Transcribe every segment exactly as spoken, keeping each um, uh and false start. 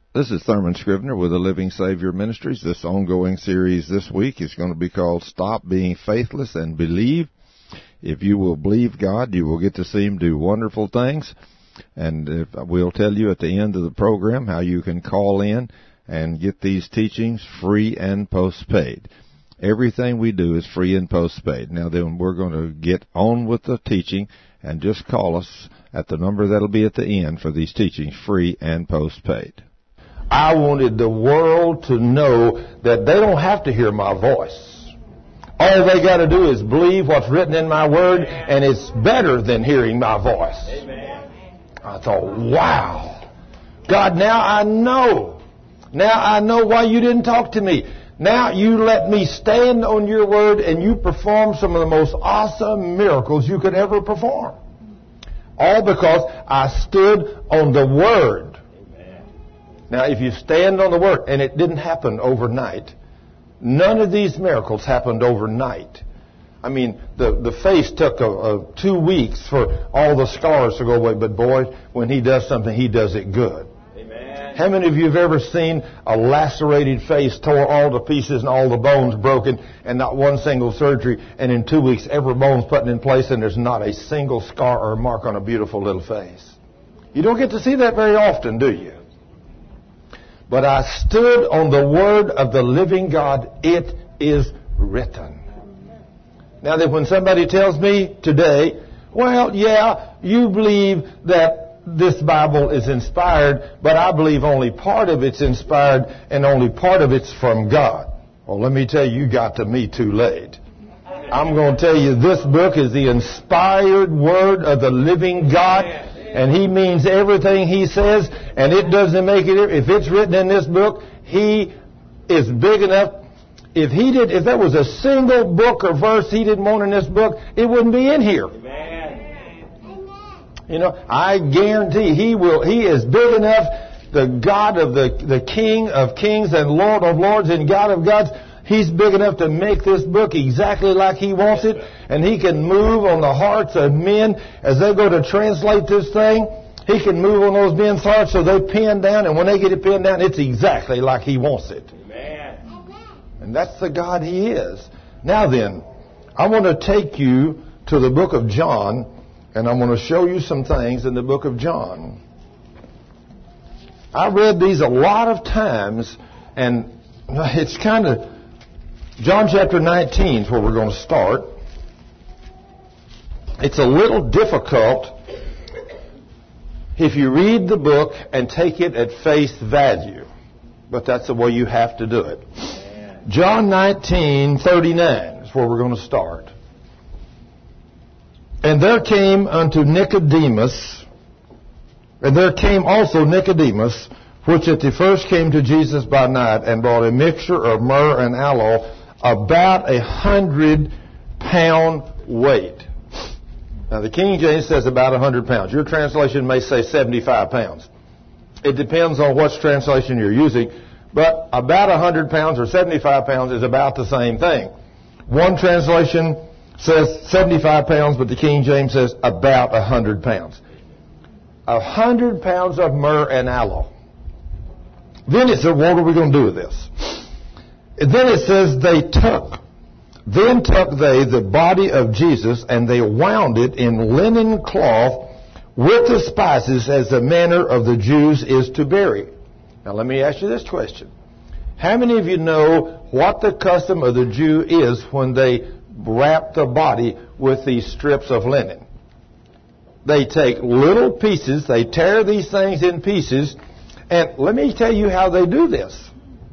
This is Thurman Scrivener with the Living Savior Ministries. This ongoing series this week is going to be called Stop Being Faithless and Believe. If you will believe God, you will get to see Him do wonderful things. And if, we'll tell you at the end of the program how you can call in and get these teachings free and postpaid. Everything we do is free and postpaid. Now then, we're going to get on with the teaching, and just call us at the number that'll be at the end for these teachings, free and postpaid. I wanted the world to know that they don't have to hear my voice. All they got to do is believe what's written in my word, and it's better than hearing my voice. Amen. I thought, wow. God, now I know. Now I know why you didn't talk to me. Now you let me stand on your word, and you perform some of the most awesome miracles you could ever perform. All because I stood on the word. Now, if you stand on the word, and it didn't happen overnight, none of these miracles happened overnight. I mean, the, the face took a, a two weeks for all the scars to go away, but boy, when He does something, He does it good. Amen. How many of you have ever seen a lacerated face tore all to pieces and all the bones broken and not one single surgery, and in two weeks every bone's put in place and there's not a single scar or mark on a beautiful little face? You don't get to see that very often, do you? But I stood on the word of the living God. It is written. Now that when somebody tells me today, well, yeah, you believe that this Bible is inspired, but I believe only part of it's inspired and only part of it's from God. Well, let me tell you, you got to me too late. I'm going to tell you, this book is the inspired word of the living God. And He means everything He says, and it doesn't make it. If it's written in this book, He is big enough. If He did, if there was a single book or verse He didn't want in this book, it wouldn't be in here. Amen. You know, I guarantee He will. He is big enough. The God of the the King of Kings and Lord of Lords and God of Gods. He's big enough to make this book exactly like He wants it, and He can move on the hearts of men as they go to translate this thing. He can move on those men's hearts so they pin down, and when they get it pinned down, it's exactly like He wants it. Amen. And that's the God He is. Now then, I want to take you to the book of John, and I'm going to show you some things in the book of John. I read these a lot of times, and it's kind of... John chapter nineteen is where we're going to start. It's a little difficult if you read the book and take it at face value, but that's the way you have to do it. John nineteen thirty-nine is where we're going to start. And there came unto Nicodemus, and there came also Nicodemus, which at the first came to Jesus by night, and brought a mixture of myrrh and aloe, about a hundred pound weight. Now the King James says about a hundred pounds. Your translation may say seventy-five pounds. It depends on what translation you're using, but about a hundred pounds or seventy-five pounds is about the same thing. One translation says seventy-five pounds, but the King James says about a hundred pounds. A hundred pounds of myrrh and aloe. Then it said, what are we going to do with this? And then it says they took, then took they the body of Jesus, and they wound it in linen cloth with the spices, as the manner of the Jews is to bury. Now let me ask you this question. How many of you know what the custom of the Jew is when they wrap the body with these strips of linen? They take little pieces, they tear these things in pieces, and let me tell you how they do this.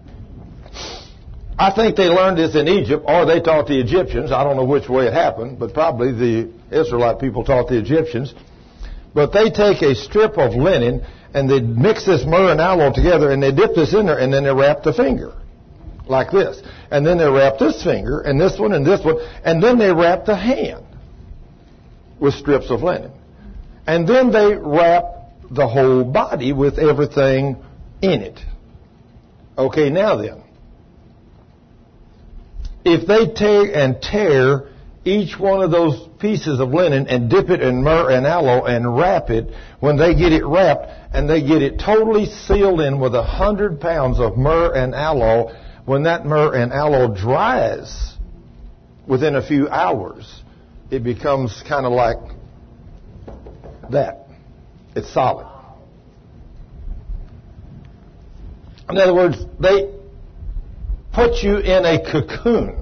I think they learned this in Egypt, or they taught the Egyptians. I don't know which way it happened, but probably the Israelite people taught the Egyptians. But they take a strip of linen, and they mix this myrrh and aloe together, and they dip this in there, and then they wrap the finger, like this. And then they wrap this finger, and this one, and this one, and then they wrap the hand with strips of linen. And then they wrap the whole body with everything in it. Okay, now then. If they take and tear each one of those pieces of linen and dip it in myrrh and aloe and wrap it. When they get it wrapped and they get it totally sealed in with a hundred pounds of myrrh and aloe, when that myrrh and aloe dries within a few hours, it becomes kind of like that. It's solid. In other words, they put you in a cocoon.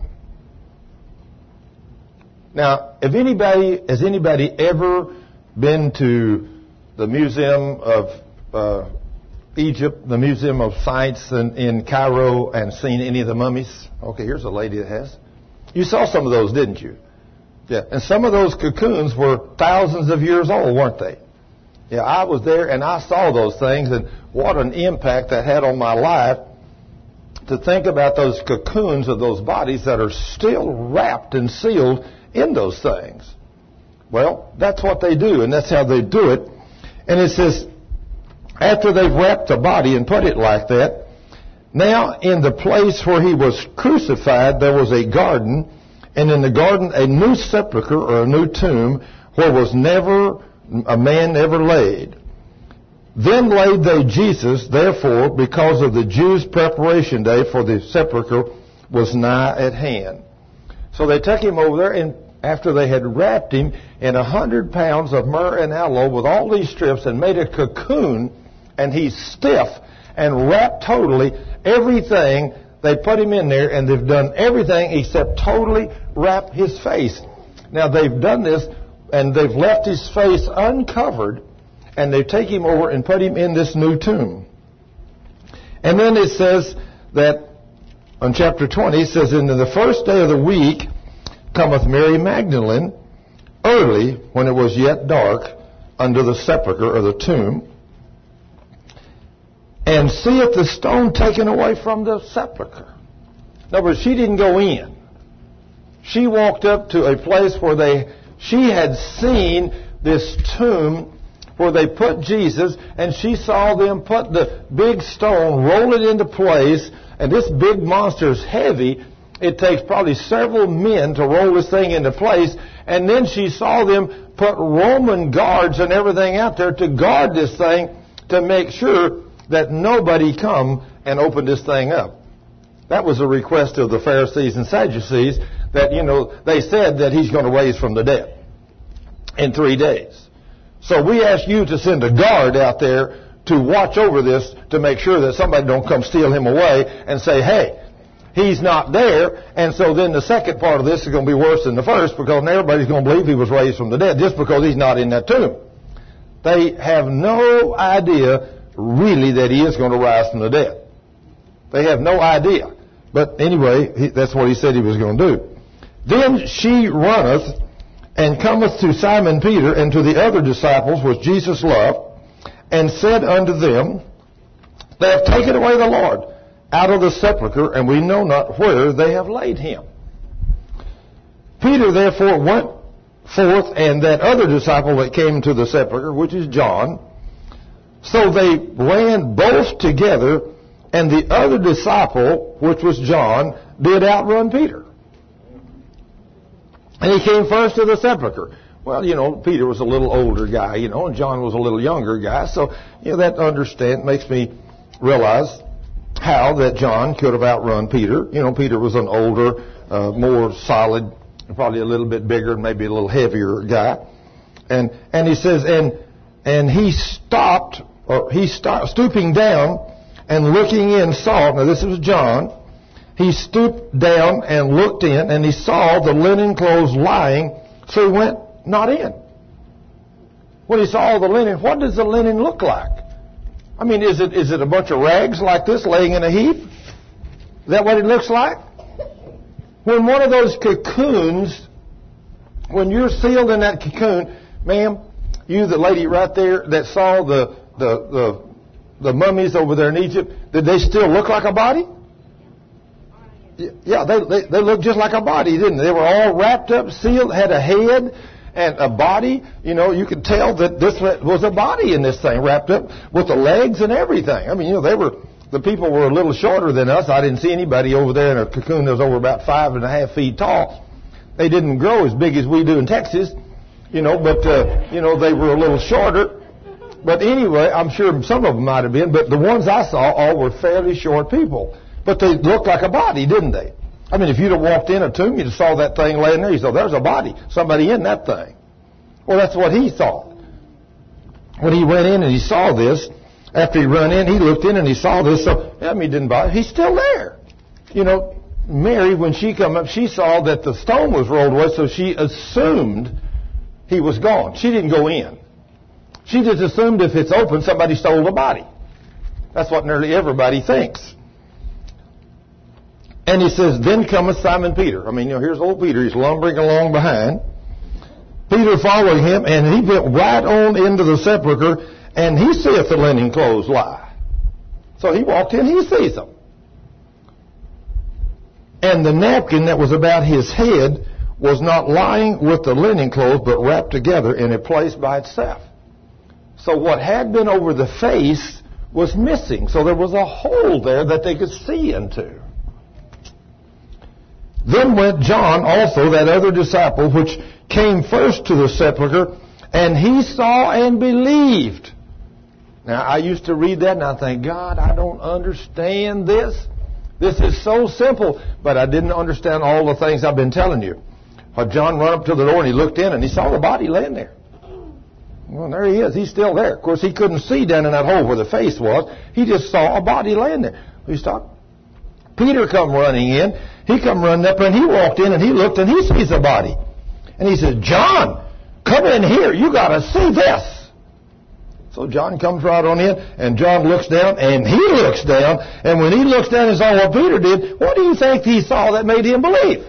Now, if anybody, has anybody ever been to the Museum of uh, Egypt, the Museum of Science in, in Cairo, and seen any of the mummies? Okay, here's a lady that has. You saw some of those, didn't you? Yeah, and some of those cocoons were thousands of years old, weren't they? Yeah, I was there and I saw those things, and what an impact that had on my life to think about those cocoons of those bodies that are still wrapped and sealed in those things. Well, that's what they do, and that's how they do it. And it says, after they've wrapped the body and put it like that, now in the place where he was crucified there was a garden, and in the garden a new sepulchre or a new tomb where was never a man ever laid. Then laid they Jesus, therefore, because of the Jews' preparation day, for the sepulchre was nigh at hand. So they took him over there, and after they had wrapped him in a hundred pounds of myrrh and aloe with all these strips and made a cocoon, and he's stiff and wrapped totally, everything, they put him in there, and they've done everything except totally wrap his face. Now they've done this, and they've left his face uncovered, and they take him over and put him in this new tomb. And then it says that on chapter twenty, it says, and in the first day of the week cometh Mary Magdalene early, when it was yet dark, unto the sepulchre or the tomb, and seeth the stone taken away from the sepulchre. In other words, she didn't go in. She walked up to a place where they, she had seen this tomb where they put Jesus, and she saw them put the big stone, roll it into place, and this big monster is heavy. It takes probably several men to roll this thing into place, and then she saw them put Roman guards and everything out there to guard this thing to make sure that nobody come and open this thing up. That was a request of the Pharisees and Sadducees that, you know, they said that he's going to raise from the dead in three days. So we ask you to send a guard out there to watch over this to make sure that somebody don't come steal him away and say, hey, he's not there. And so then the second part of this is going to be worse than the first, because everybody's going to believe he was raised from the dead just because he's not in that tomb. They have no idea really that he is going to rise from the dead. They have no idea. But anyway, he, that's what he said he was going to do. Then she runneth and cometh to Simon Peter and to the other disciples which Jesus loved, and said unto them, they have taken away the Lord out of the sepulchre, and we know not where they have laid him. Peter therefore went forth, and that other disciple that came to the sepulchre, which is John. So they ran both together, and the other disciple, which was John, did outrun Peter. And he came first to the sepulchre. Well, you know, Peter was a little older guy, you know, and John was a little younger guy. So, you know, that understand makes me realize how that John could have outrun Peter. You know, Peter was an older, uh, more solid, probably a little bit bigger, maybe a little heavier guy. And and he says, and and he stopped, or he stopped, stooping down and looking in, saw. Now this was John. He stooped down and looked in, and he saw the linen clothes lying, so he went not in. When he saw the linen, what does the linen look like? I mean, is it is it a bunch of rags like this laying in a heap? Is that what it looks like? When one of those cocoons, when you're sealed in that cocoon, ma'am, you, the lady right there that saw the the the, the mummies over there in Egypt, did they still look like a body? Yeah, they, they they looked just like a body, didn't they? They were all wrapped up, sealed, had a head and a body. You know, you could tell that this was a body in this thing, wrapped up with the legs and everything. I mean, you know, they were, the people were a little shorter than us. I didn't see anybody over there in a cocoon that was over about five and a half feet tall. They didn't grow as big as we do in Texas, you know, but, uh, you know, they were a little shorter. But anyway, I'm sure some of them might have been, but the ones I saw all were fairly short people. But they looked like a body, didn't they? I mean, if you'd have walked in a tomb, you'd have saw that thing laying there. You saw, there's a body, somebody in that thing. Well, that's what he saw. When he went in and he saw this, after he run in, he looked in and he saw this. So, I mean, it didn't bother. He's still there. You know, Mary, when she come up, she saw that the stone was rolled away, so she assumed he was gone. She didn't go in. She just assumed if it's open, somebody stole the body. That's what nearly everybody thinks. And he says, then cometh Simon Peter. I mean, you know, here's old Peter. He's lumbering along behind. Peter following him, and he went right on into the sepulchre, and he seeth the linen clothes lie. So he walked in, he sees them. And the napkin that was about his head was not lying with the linen clothes, but wrapped together in a place by itself. So what had been over the face was missing. So there was a hole there that they could see into. Then went John also, that other disciple, which came first to the sepulchre, and he saw and believed. Now, I used to read that, and I think, God, I don't understand this. This is so simple, but I didn't understand all the things I've been telling you. Well, John ran up to the door, and he looked in, and he saw the body laying there. Well, there he is. He's still there. Of course, he couldn't see down in that hole where the face was. He just saw a body laying there. He stopped. Peter come running in. He come running up, and he walked in, and he looked, and he sees a body. And he said, John, come in here. You got to see this. So John comes right on in, and John looks down, and he looks down. And when he looks down and saw what Peter did, what do you think he saw that made him believe?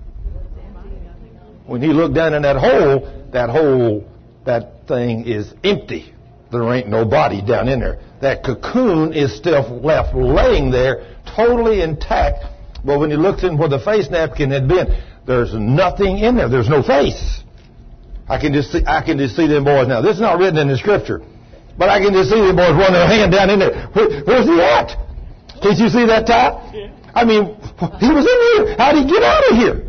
When he looked down in that hole, that hole, that thing is empty. There ain't no body down in there. That cocoon is still left laying there, totally intact. But when he looks in where the face napkin had been, there's nothing in there. There's no face. I can just see, I can just see them boys now. This is not written in the Scripture, but I can just see them boys running their hand down in there. Where, where's he at? Can't you see that top? Yeah. I mean, he was in here. How did he get out of here?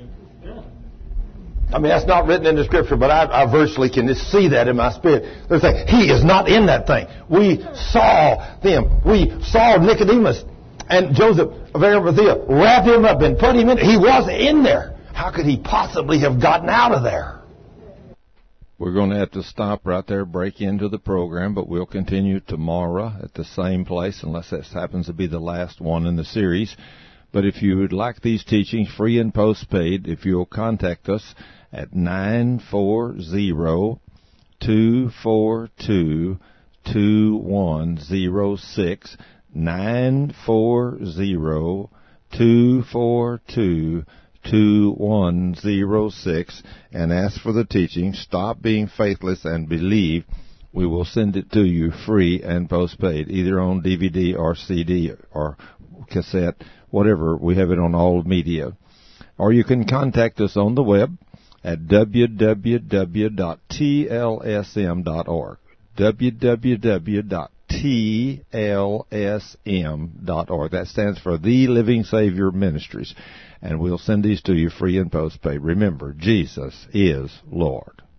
I mean, that's not written in the Scripture, but I, I virtually can just see that in my spirit. They're saying, he is not in that thing. We saw them. We saw Nicodemus and Joseph of Arimathea wrap him up and put him in. He was in there. How could he possibly have gotten out of there? We're going to have to stop right there, break into the program, but we'll continue tomorrow at the same place, unless this happens to be the last one in the series. But if you would like these teachings free and postpaid, if you'll contact us at nine four zero, two four two, two one zero six, nine four zero, two four two, two one zero six, and ask for the teaching, Stop Being Faithless and Believe. We will send it to you free and postpaid, either on D V D or C D or cassette, whatever. We have it on all media. Or you can contact us on the web at w w w dot t l s m dot org. w w w dot t l s m dot org. That stands for The Living Savior Ministries. And we'll send these to you free and postpaid. Remember, Jesus is Lord.